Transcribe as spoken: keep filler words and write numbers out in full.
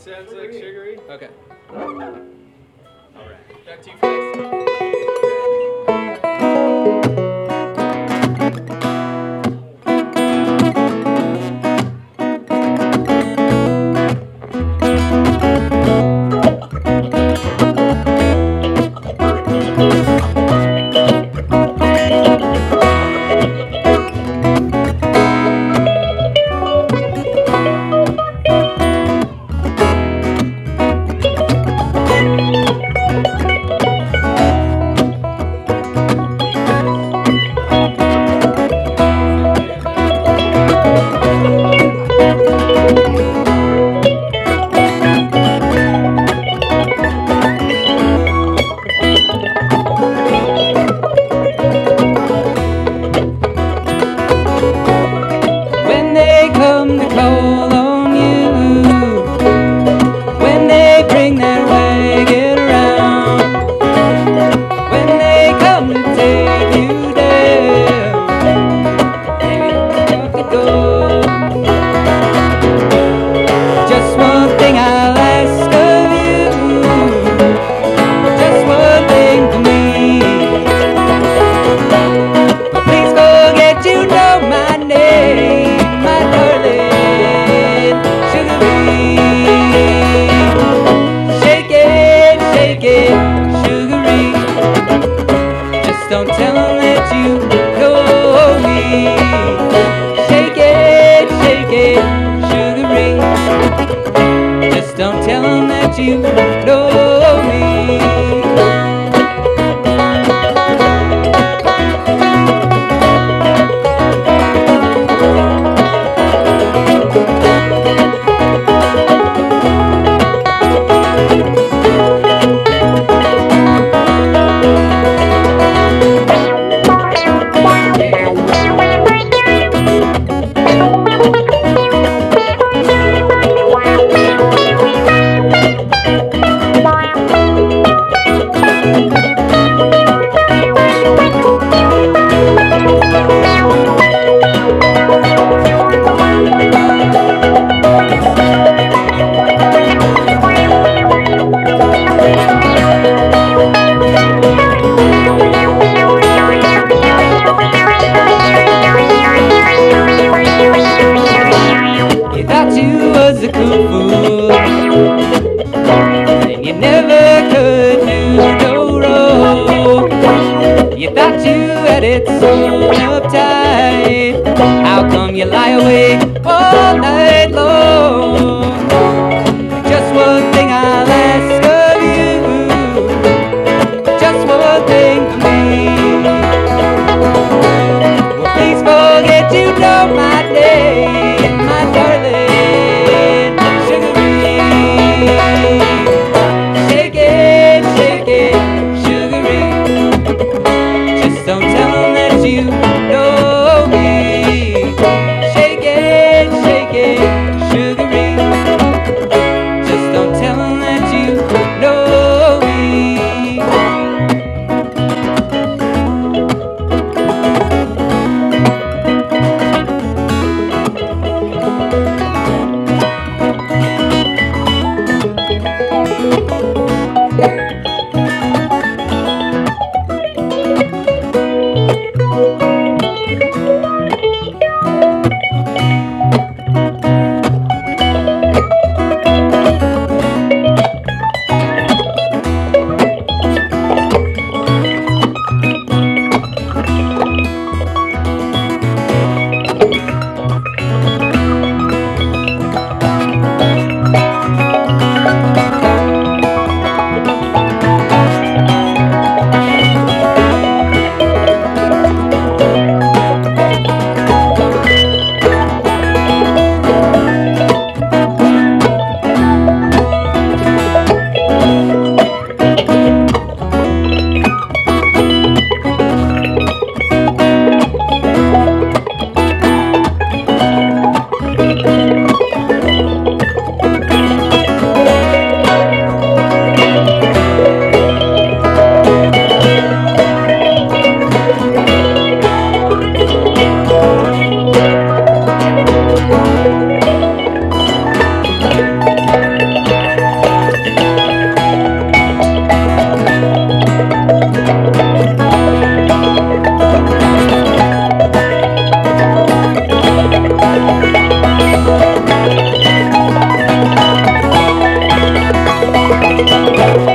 sounds like sugary. Okay. All right. Back to you, Felix. When they come to call on you, when they bring that wagon around, when they come to take you down, baby, you could go. Just one thing I'll ask of you, just one thing for me. But please forget you know my name, my darling, Sugar Ray. Shake it, shake it, Sugar Ray. Just don't tell them that you know me. Shake it, shake it, Sugar Ray. Just don't tell them that you know me. You thought you was a cool fool, and you never could do no wrong. You thought you had it sewn up tight. How come you lie awake all night long? Just one thing I'll ask of you, just one thing for me. Well, please forget you know my name, my darling, Sugar Ray. Shake it, shake it, Sugar Ray. Just don't tell them that you know me. Shake it. Thank you.